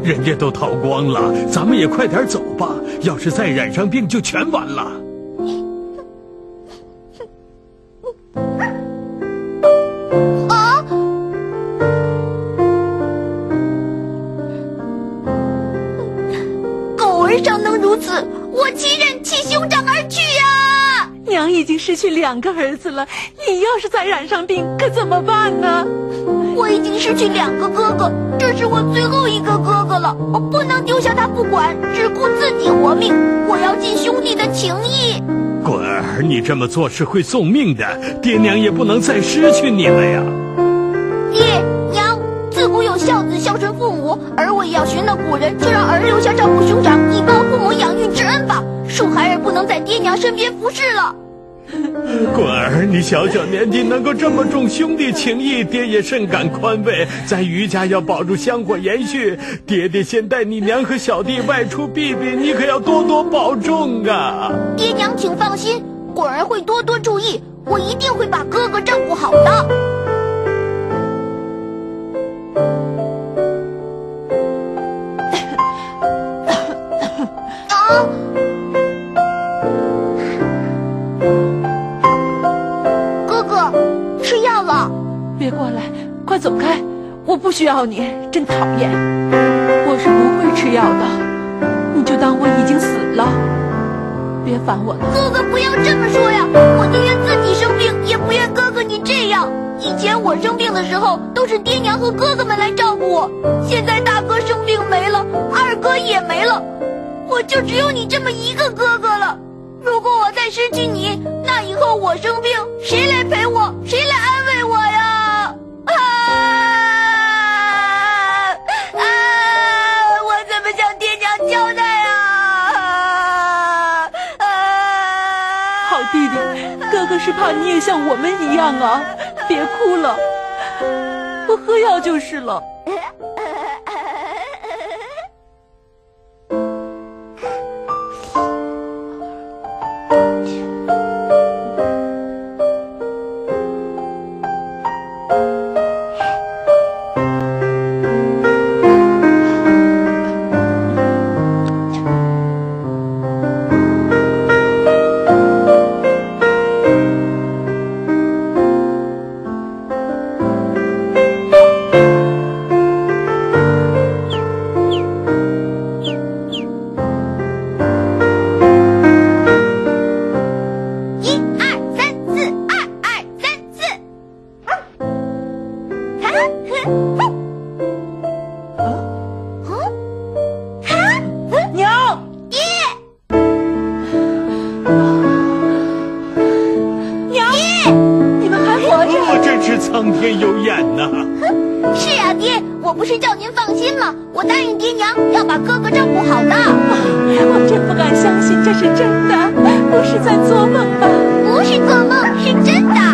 人家都逃光了，咱们也快点走吧。要是再染上病，就全完了。 啊！狗儿尚能如此，我岂忍弃兄长而去呀！ 娘已经失去2个儿子了，你要是再染上病，可怎么办呢？ 我已经失去2个哥哥，这是我最后一个哥哥了，我不能丢下他不管，只顾自己活命。我要尽兄弟的情义。 滚儿，你这么做是会送命的，爹娘也不能再失去你了呀。 爹娘，自古有孝子孝顺父母，而我也要循那古人，就让儿留下照顾兄长，以报父母养育之恩吧。恕孩儿不能在爹娘身边服侍了。 滚儿，你小小年纪能够这么重兄弟情义，爹也甚感宽慰。咱余家要保住香火延续，爹爹先带你娘和小弟外出避避，你可要多多保重啊！ 爹娘请放心，滚儿会多多注意，我一定会把哥哥照顾好的。 别过来，快走开！我不需要你，真讨厌。我是不会吃药的，你就当我已经死了。别烦我了。 哥哥不要这么说呀，我宁愿自己生病，也不愿哥哥你这样。以前我生病的时候，都是爹娘和哥哥们来照顾我，现在大哥生病没了，二哥也没了，我就只有你这么一个哥哥了。如果我再失去你，那以后我生病，谁来陪我？谁来安慰我呀？我怎么向爹娘交代啊？ 好弟弟，哥哥是怕你也像我们一样啊，别哭了，我喝药就是了。 苍天有眼呐！ 是啊，爹，我不是叫您放心吗？我答应爹娘要把哥哥照顾好的。 我真不敢相信这是真的，不是在做梦吧？ 不是做梦，是真的。